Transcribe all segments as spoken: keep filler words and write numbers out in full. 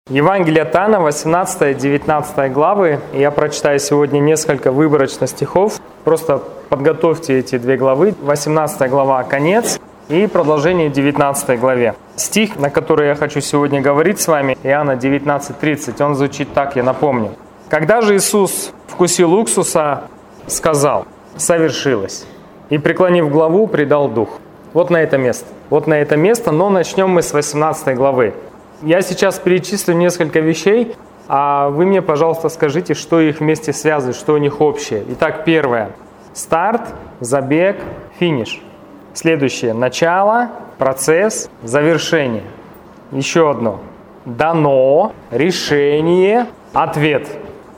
Евангелие от Иоанна, восемнадцатая-девятнадцатая главы. Я прочитаю сегодня несколько выборочно стихов. Просто подготовьте эти две главы. восемнадцатая глава – конец и продолжение девятнадцатой главе. Стих, на который я хочу сегодня говорить с вами, Иоанна девятнадцать тридцать, он звучит так, я напомню. «Когда же Иисус вкусил уксуса, сказал: совершилось, и, преклонив главу, предал дух». Вот на это место. Вот на это место, но начнем мы с восемнадцатой главы. Я сейчас перечислю несколько вещей, а вы мне, пожалуйста, скажите, что их вместе связывает, что у них общее. Итак, первое. Старт, забег, финиш. Следующее. Начало, процесс, завершение. Еще одно. Дано, решение, ответ.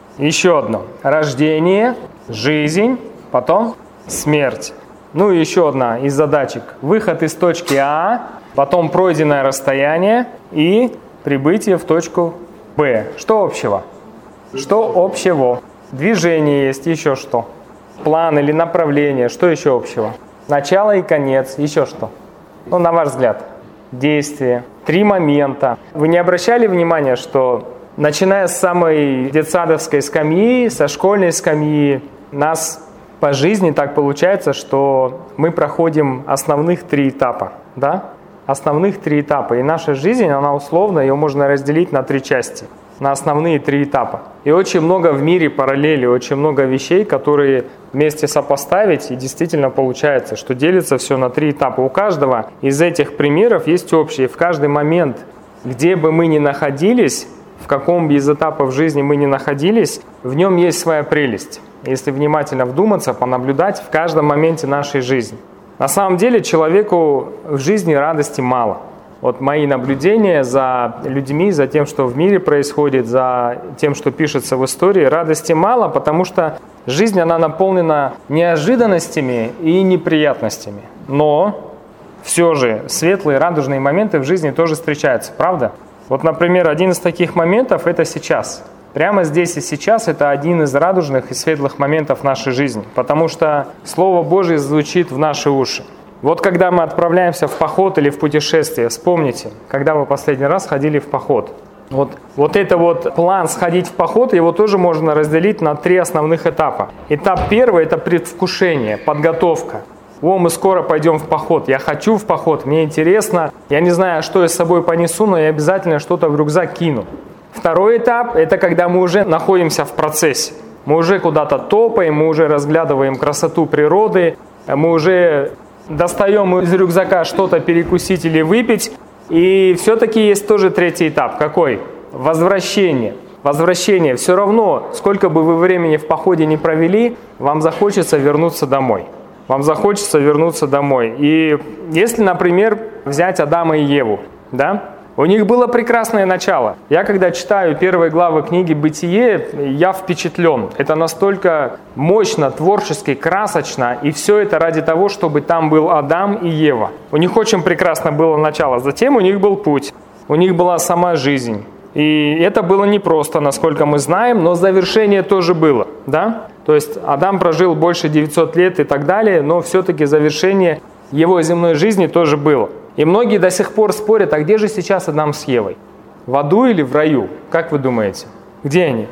Еще одно. Рождение, жизнь, потом смерть. Ну и еще одна из задачек. Выход из точки А, потом пройденное расстояние и прибытие в точку Б. Что общего? Что общего? Движение есть, еще что? План или направление, что еще общего? Начало и конец, еще что? Ну, на ваш взгляд, действие. Три момента. Вы не обращали внимания, что начиная с самой детсадовской скамьи, со школьной скамьи, нас по жизни так получается, что мы проходим основных три этапа, да? Основных три этапа. И наша жизнь, она условно, ее можно разделить на три части, на основные три этапа. И очень много в мире параллелей, очень много вещей, которые вместе сопоставить, и действительно получается, что делится все на три этапа. У каждого из этих примеров есть общее. В каждый момент, где бы мы ни находились, в каком бы из этапов жизни мы ни находились, в нем есть своя прелесть. Если внимательно вдуматься, понаблюдать в каждом моменте нашей жизни. На самом деле человеку в жизни радости мало. Вот мои наблюдения за людьми, за тем, что в мире происходит, за тем, что пишется в истории, радости мало, потому что жизнь, она наполнена неожиданностями и неприятностями. Но все же светлые, радужные моменты в жизни тоже встречаются, правда? Вот, например, один из таких моментов – это сейчас. Прямо здесь и сейчас это один из радужных и светлых моментов нашей жизни, потому что Слово Божье звучит в наши уши. Вот когда мы отправляемся в поход или в путешествие, вспомните, когда вы последний раз ходили в поход. Вот, вот это вот план сходить в поход, его тоже можно разделить на три основных этапа. Этап первый – это предвкушение, подготовка. О, мы скоро пойдем в поход, я хочу в поход, мне интересно, я не знаю, что я с собой понесу, но я обязательно что-то в рюкзак кину. Второй этап – это когда мы уже находимся в процессе. Мы уже куда-то топаем, мы уже разглядываем красоту природы, мы уже достаем из рюкзака что-то перекусить или выпить. И все-таки есть тоже третий этап. Какой? Возвращение. Возвращение. Все равно, сколько бы вы времени в походе не провели, вам захочется вернуться домой. Вам захочется вернуться домой. И если, например, взять Адама и Еву, да? У них было прекрасное начало. Я, когда читаю первые главы книги «Бытие», я впечатлен. Это настолько мощно, творчески, красочно. И все это ради того, чтобы там был Адам и Ева. У них очень прекрасно было начало. Затем у них был путь. У них была сама жизнь. И это было непросто, насколько мы знаем, но завершение тоже было. Да? То есть Адам прожил больше девятисот лет и так далее, но все-таки завершение его земной жизни тоже было. И многие до сих пор спорят, а где же сейчас Адам с Евой? В аду или в раю? Как вы думаете? Где они?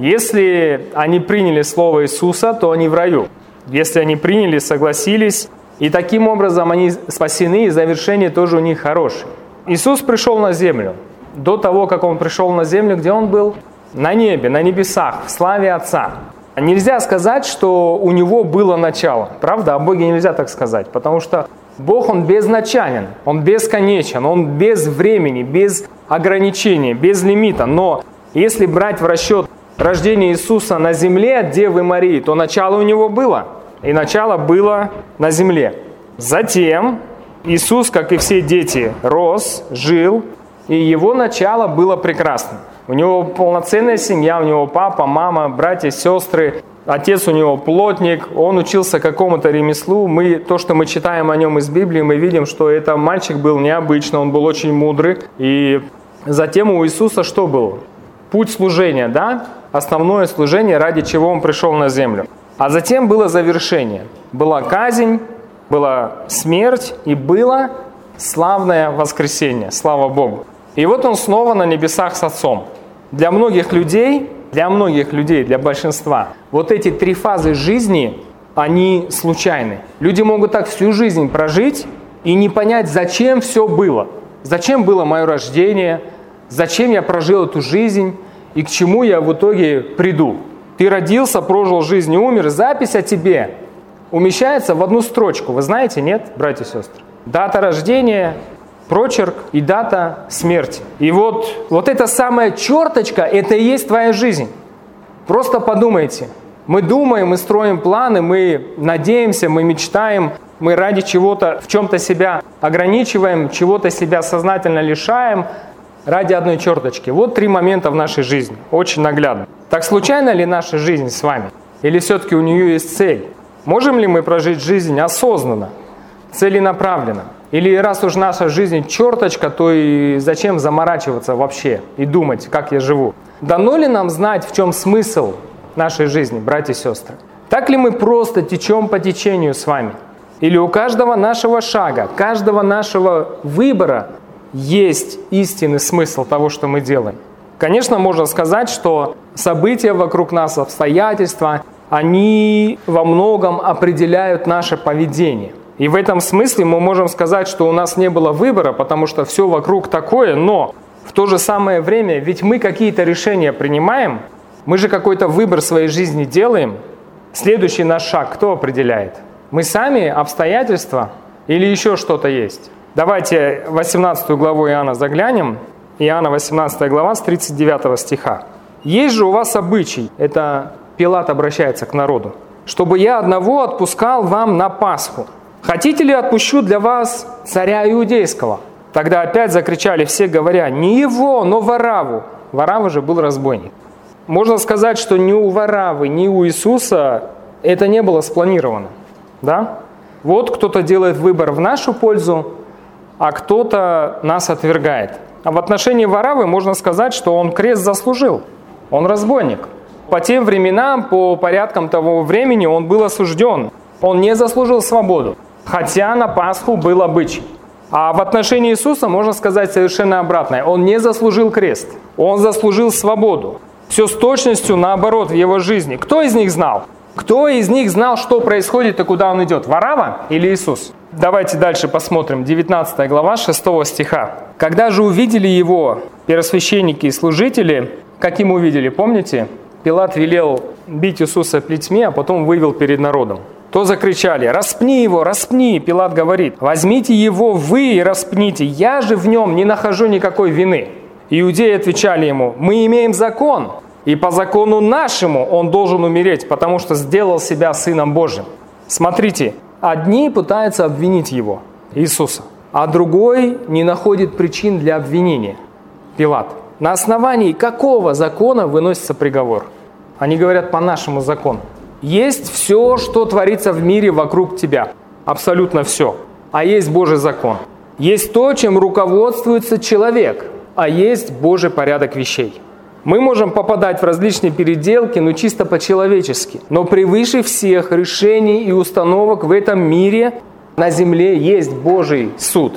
Если они приняли слово Иисуса, то они в раю. Если они приняли, согласились, и таким образом они спасены, и завершение тоже у них хорошее. Иисус пришел на землю. До того, как Он пришел на землю, где Он был? На небе, на небесах, в славе Отца. Нельзя сказать, что у Него было начало. Правда? О Боге нельзя так сказать, потому что Бог, Он безначален, Он бесконечен, Он без времени, без ограничения, без лимита. Но если брать в расчет рождение Иисуса на земле от Девы Марии, то начало у Него было. И начало было на земле. Затем Иисус, как и все дети, рос, жил, и Его начало было прекрасным. У Него полноценная семья, у Него папа, мама, братья, сестры. Отец у него плотник, он учился какому-то ремеслу. Мы, то, что мы читаем о нем из Библии, мы видим, что этот мальчик был необычный, он был очень мудрый. И затем у Иисуса что было? Путь служения, да? Основное служение, ради чего он пришел на землю. А затем было завершение. Была казнь, была смерть и было славное воскресение. Слава Богу. И вот он снова на небесах с Отцом. Для многих людей, для многих людей, для большинства, вот эти три фазы жизни, они случайны. Люди могут так всю жизнь прожить и не понять, зачем все было. Зачем было мое рождение, зачем я прожил эту жизнь и к чему я в итоге приду. Ты родился, прожил жизнь и умер. Запись о тебе умещается в одну строчку. Вы знаете, нет, братья и сестры? Дата рождения, прочерк и дата смерти. И вот, вот эта самая черточка, это и есть твоя жизнь. Просто подумайте. Мы думаем, мы строим планы, мы надеемся, мы мечтаем, мы ради чего-то, в чем-то себя ограничиваем, чего-то себя сознательно лишаем ради одной черточки. Вот три момента в нашей жизни, очень наглядно. Так случайна ли наша жизнь с вами? Или все-таки у нее есть цель? Можем ли мы прожить жизнь осознанно, целенаправленно? Или раз уж наша жизнь черточка, то и зачем заморачиваться вообще и думать, как я живу? Дано ли нам знать, в чем смысл нашей жизни, братья и сестры? Так ли мы просто течем по течению с вами? Или у каждого нашего шага, каждого нашего выбора есть истинный смысл того, что мы делаем? Конечно, можно сказать, что события вокруг нас, обстоятельства, они во многом определяют наше поведение. И в этом смысле мы можем сказать, что у нас не было выбора, потому что все вокруг такое, но в то же самое время, ведь мы какие-то решения принимаем, мы же какой-то выбор в своей жизни делаем. Следующий наш шаг кто определяет? Мы сами, обстоятельства или еще что-то есть? Давайте восемнадцатую главу Иоанна заглянем. Иоанна восемнадцатая глава с тридцать девятого стиха. «Есть же у вас обычай», это Пилат обращается к народу, «чтобы я одного отпускал вам на Пасху. Хотите ли отпущу для вас царя иудейского?» Тогда опять закричали все, говоря: «Не его, но Варавву». Варавва же был разбойник. Можно сказать, что ни у Вараввы, ни у Иисуса это не было спланировано. Да? Вот кто-то делает выбор в нашу пользу, а кто-то нас отвергает. А в отношении Вараввы можно сказать, что он крест заслужил. Он разбойник. По тем временам, по порядкам того времени он был осужден. Он не заслужил свободу, хотя на Пасху был обычай. А в отношении Иисуса можно сказать совершенно обратное. Он не заслужил крест, он заслужил свободу. Все с точностью наоборот в его жизни. Кто из них знал? Кто из них знал, что происходит и куда он идет? Варавва или Иисус? Давайте дальше посмотрим. девятнадцатая глава, шестого стиха. «Когда же увидели его первосвященники и служители», каким увидели, помните? Пилат велел бить Иисуса плетьми, а потом вывел перед народом. То закричали: «Распни его, распни!» Пилат говорит: «Возьмите его вы и распните, я же в нем не нахожу никакой вины». Иудеи отвечали ему: «Мы имеем закон, и по закону нашему он должен умереть, потому что сделал себя Сыном Божьим». Смотрите, одни пытаются обвинить его, Иисуса, а другой не находит причин для обвинения, Пилат. На основании какого закона выносится приговор? Они говорят: по нашему закону. Есть все, что творится в мире вокруг тебя. Абсолютно все. А есть Божий закон. Есть то, чем руководствуется человек. А есть Божий порядок вещей. Мы можем попадать в различные переделки, но чисто по-человечески. Но превыше всех решений и установок в этом мире на земле есть Божий суд.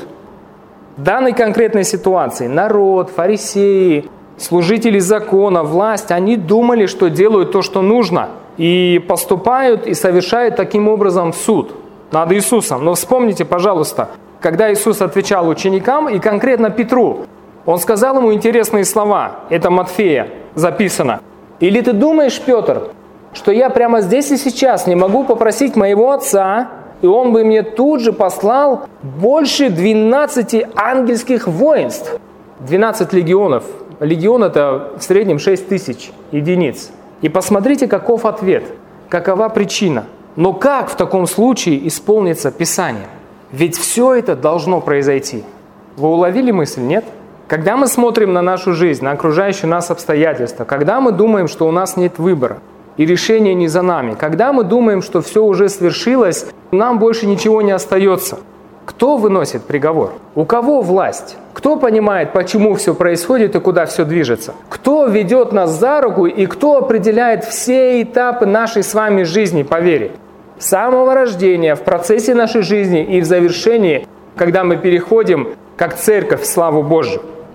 В данной конкретной ситуации народ, фарисеи, служители закона, власть, они думали, что делают то, что нужно, и поступают и совершают таким образом суд над Иисусом. Но вспомните, пожалуйста, когда Иисус отвечал ученикам и конкретно Петру, Он сказал ему интересные слова. Это Матфея записано. «Или ты думаешь, Петр, что я прямо здесь и сейчас не могу попросить моего Отца, и Он бы мне тут же послал больше двенадцати ангельских воинств?» двенадцать легионов. Легион – это в среднем шесть тысяч единиц. И посмотрите, каков ответ, какова причина. Но как в таком случае исполнится Писание? Ведь все это должно произойти. Вы уловили мысль, нет? Когда мы смотрим на нашу жизнь, на окружающие нас обстоятельства, когда мы думаем, что у нас нет выбора, и решение не за нами, когда мы думаем, что все уже свершилось, нам больше ничего не остается, кто выносит приговор? У кого власть? Кто понимает, почему все происходит и куда все движется? Кто ведет нас за руку и кто определяет все этапы нашей с вами жизни по вере? С самого рождения, в процессе нашей жизни и в завершении, когда мы переходим как церковь в славу Божию.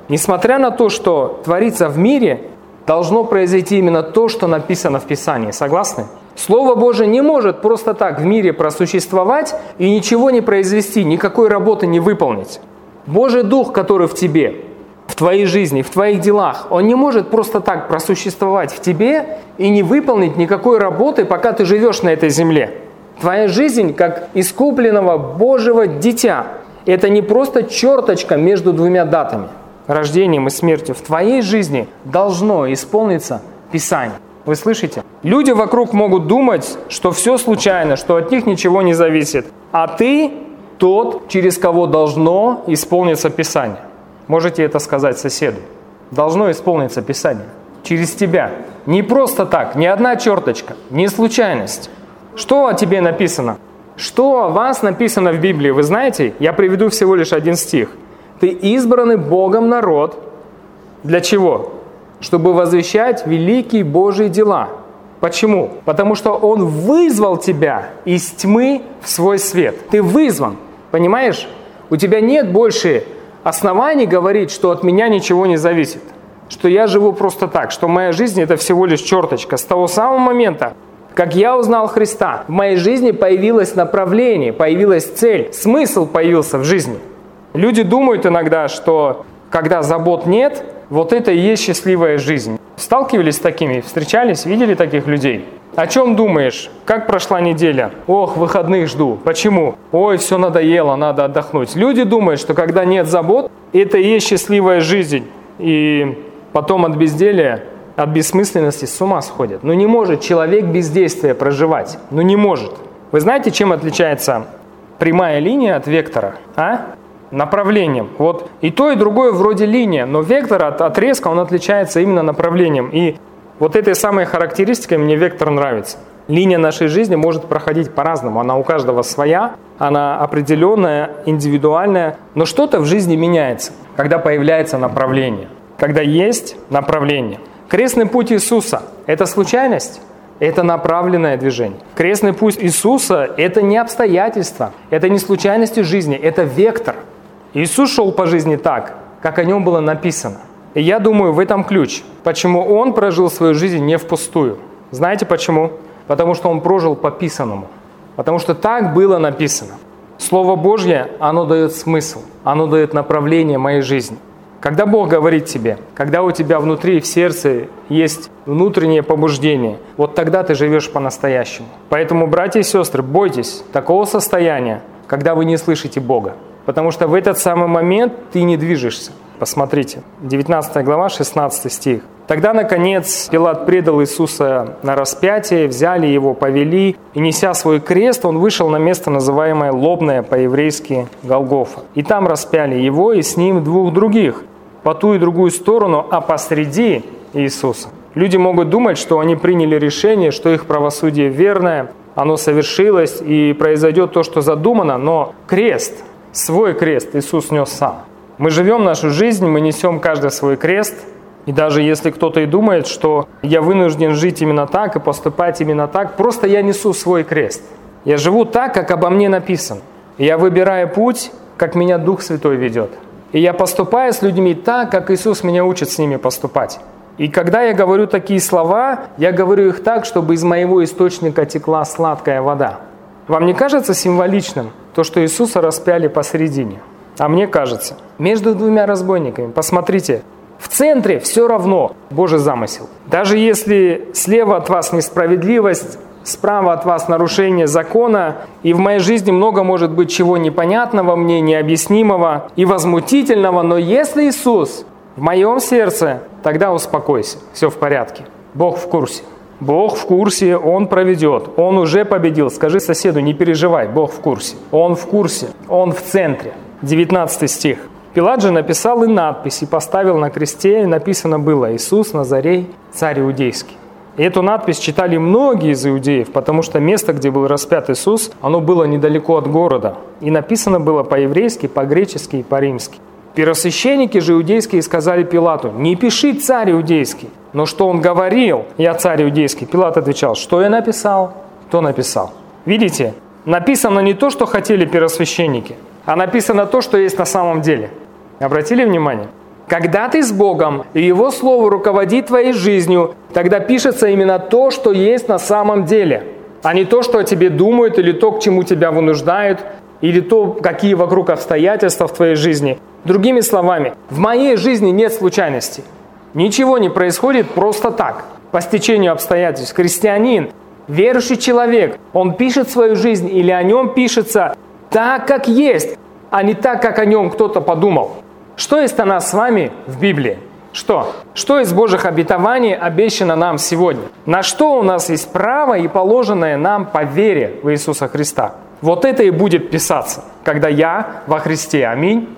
Несмотря на то, что творится в мире, должно произойти именно то, что написано в Писании. Согласны? Слово Божие не может просто так в мире просуществовать и ничего не произвести, никакой работы не выполнить. Божий Дух, который в тебе, в твоей жизни, в твоих делах, Он не может просто так просуществовать в тебе и не выполнить никакой работы, пока ты живешь на этой земле. Твоя жизнь, как искупленного Божьего дитя, это не просто черточка между двумя датами, рождением и смертью. В твоей жизни должно исполниться Писание. Вы слышите? Люди вокруг могут думать, что все случайно, что от них ничего не зависит. А ты тот, через кого должно исполниться Писание. Можете это сказать соседу. Должно исполниться Писание. Через тебя. Не просто так, ни одна черточка, не случайность. Что о тебе написано? Что о вас написано в Библии? Вы знаете? Я приведу всего лишь один стих. Ты избранный Богом народ. Для чего? Чтобы возвещать великие Божьи дела. Почему? Потому что Он вызвал тебя из тьмы в свой свет. Ты вызван. Понимаешь? У тебя нет больше оснований говорить, что от меня ничего не зависит. Что я живу просто так. Что моя жизнь это всего лишь черточка. С того самого момента, как я узнал Христа, в моей жизни появилось направление, появилась цель, смысл появился в жизни. Люди думают иногда, что когда забот нет, вот это и есть счастливая жизнь. Сталкивались с такими, встречались, видели таких людей? О чем думаешь? Как прошла неделя? Ох, выходных жду. Почему? Ой, все надоело, надо отдохнуть. Люди думают, что когда нет забот, это и есть счастливая жизнь. И потом от безделия, от бессмысленности с ума сходят. Ну не может человек бездействия проживать. Ну не может. Вы знаете, чем отличается прямая линия от вектора? А? Направлением. Вот и то, и другое вроде линия, но вектор от отрезка, он отличается именно направлением. И вот этой самой характеристикой мне вектор нравится. Линия нашей жизни может проходить по-разному. Она у каждого своя, она определенная, индивидуальная. Но что-то в жизни меняется, когда появляется направление. Когда есть направление. Крестный путь Иисуса – это случайность? Это направленное движение. Крестный путь Иисуса – это не обстоятельства, это не случайности жизни, это вектор. Иисус шел по жизни так, как о нем было написано. И я думаю, в этом ключ, почему Он прожил свою жизнь не впустую. Знаете почему? Потому что Он прожил по писанному. Потому что так было написано. Слово Божье, оно дает смысл, оно дает направление моей жизни. Когда Бог говорит тебе, когда у тебя внутри в сердце есть внутреннее побуждение, вот тогда ты живешь по-настоящему. Поэтому, братья и сестры, бойтесь такого состояния, когда вы не слышите Бога. Потому что в этот самый момент ты не движешься. Посмотрите, девятнадцатая глава, шестнадцатый стих. «Тогда, наконец, Пилат предал Иисуса на распятие, взяли его, повели, и, неся свой крест, он вышел на место, называемое Лобное, по-еврейски Голгофа. И там распяли его, и с ним двух других, по ту и другую сторону, а посреди Иисуса». Люди могут думать, что они приняли решение, что их правосудие верное, оно совершилось, и произойдет то, что задумано, но крест, свой крест Иисус нес сам. Мы живем нашу жизнь, мы несем каждый свой крест, и даже если кто-то и думает, что я вынужден жить именно так и поступать именно так, просто я несу свой крест. Я живу так, как обо мне написано. И я выбираю путь, как меня Дух Святой ведет. И я поступаю с людьми так, как Иисус меня учит с ними поступать. И когда я говорю такие слова, я говорю их так, чтобы из моего источника текла сладкая вода. Вам не кажется символичным то, что Иисуса распяли посередине? А мне кажется, между двумя разбойниками, посмотрите, в центре все равно Божий замысел. Даже если слева от вас несправедливость, справа от вас нарушение закона, и в моей жизни много может быть чего непонятного мне, необъяснимого и возмутительного, но если Иисус в моем сердце, тогда успокойся, все в порядке. Бог в курсе. Бог в курсе, Он проведет, Он уже победил. Скажи соседу, не переживай, Бог в курсе. Он в курсе, Он в центре. девятнадцатый стих. Пилат же написал и надпись, и поставил на кресте, и написано было: «Иисус Назарей, царь иудейский». И эту надпись читали многие из иудеев, потому что место, где был распят Иисус, оно было недалеко от города. И написано было по-еврейски, по-гречески и по-римски. Первосвященники же иудейские сказали Пилату: «Не пиши царь иудейский». Но что он говорил: «Я царь иудейский». Пилат отвечал: «Что я написал, то написал». Видите, написано не то, что хотели первосвященники, а написано то, что есть на самом деле. Обратили внимание? Когда ты с Богом, и Его Слово руководит твоей жизнью, тогда пишется именно то, что есть на самом деле, а не то, что о тебе думают, или то, к чему тебя вынуждают, или то, какие вокруг обстоятельства в твоей жизни. Другими словами, в моей жизни нет случайностей. Ничего не происходит просто так, по стечению обстоятельств. Христианин, верующий человек, он пишет свою жизнь или о нем пишется так, как есть, а не так, как о нем кто-то подумал. Что есть о нас с вами в Библии? Что? Что из Божьих обетований обещано нам сегодня? На что у нас есть право и положенное нам по вере в Иисуса Христа? Вот это и будет писаться, когда я во Христе. Аминь.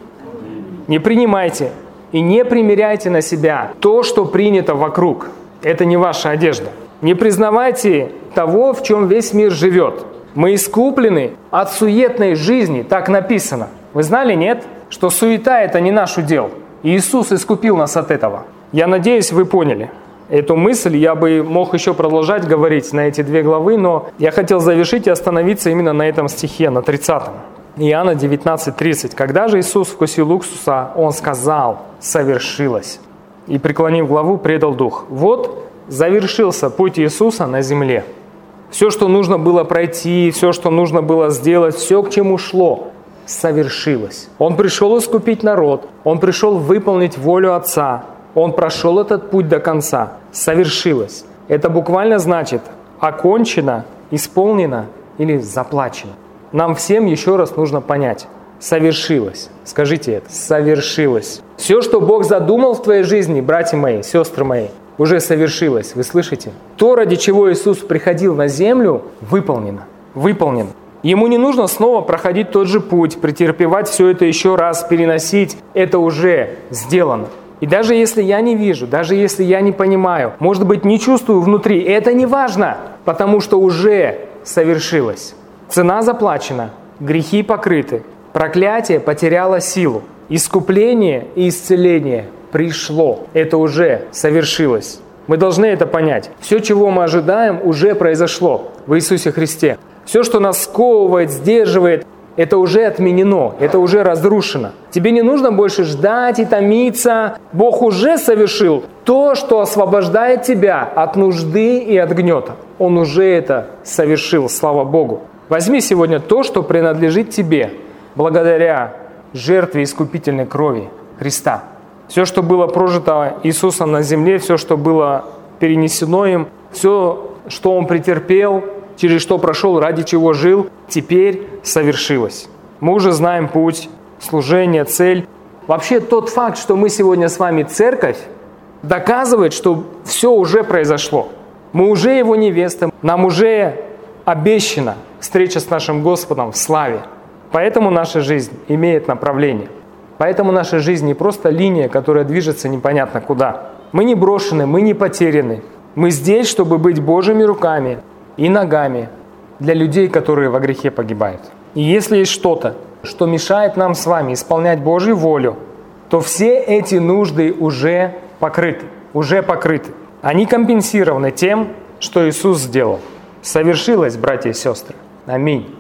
Не принимайте и не примеряйте на себя то, что принято вокруг. Это не ваша одежда. Не признавайте того, в чем весь мир живет. Мы искуплены от суетной жизни, так написано. Вы знали, нет? Что суета – это не наш удел. Иисус искупил нас от этого. Я надеюсь, вы поняли эту мысль. Я бы мог еще продолжать говорить на эти две главы, но я хотел завершить и остановиться именно на этом стихе, на тридцатом. Иоанна девятнадцать тридцать. «Когда же Иисус вкусил уксуса, Он сказал: совершилось. И, преклонив главу, предал дух». Вот завершился путь Иисуса на земле. Все, что нужно было пройти, все, что нужно было сделать, все, к чему шло, совершилось. Он пришел искупить народ, Он пришел выполнить волю Отца, Он прошел этот путь до конца. Совершилось. Это буквально значит окончено, исполнено или заплачено. Нам всем еще раз нужно понять. Совершилось. Скажите это. Совершилось. Все, что Бог задумал в твоей жизни, братья мои, сестры мои, уже совершилось. Вы слышите? То, ради чего Иисус приходил на землю, выполнено. Выполнено. Ему не нужно снова проходить тот же путь, претерпевать все это еще раз, переносить. Это уже сделано. И даже если я не вижу, даже если я не понимаю, может быть, не чувствую внутри, это не важно, потому что уже совершилось. Цена заплачена, грехи покрыты, проклятие потеряло силу, искупление и исцеление пришло. Это уже совершилось. Мы должны это понять. Все, чего мы ожидаем, уже произошло в Иисусе Христе. Все, что нас сковывает, сдерживает, это уже отменено, это уже разрушено. Тебе не нужно больше ждать и томиться. Бог уже совершил то, что освобождает тебя от нужды и от гнета. Он уже это совершил, слава Богу. Возьми сегодня то, что принадлежит тебе, благодаря жертве искупительной крови Христа. Все, что было прожито Иисусом на земле, все, что было перенесено им, все, что Он претерпел, через что прошел, ради чего жил, теперь совершилось. Мы уже знаем путь, служение, цель. Вообще тот факт, что мы сегодня с вами церковь, доказывает, что все уже произошло. Мы уже Его невеста, нам уже обещана встреча с нашим Господом в славе. Поэтому наша жизнь имеет направление. Поэтому наша жизнь не просто линия, которая движется непонятно куда. Мы не брошены, мы не потеряны. Мы здесь, чтобы быть Божьими руками и ногами для людей, которые во грехе погибают. И если есть что-то, что мешает нам с вами исполнять Божью волю, то все эти нужды уже покрыты, уже покрыты. Они компенсированы тем, что Иисус сделал. Совершилось, братья и сестры. Аминь.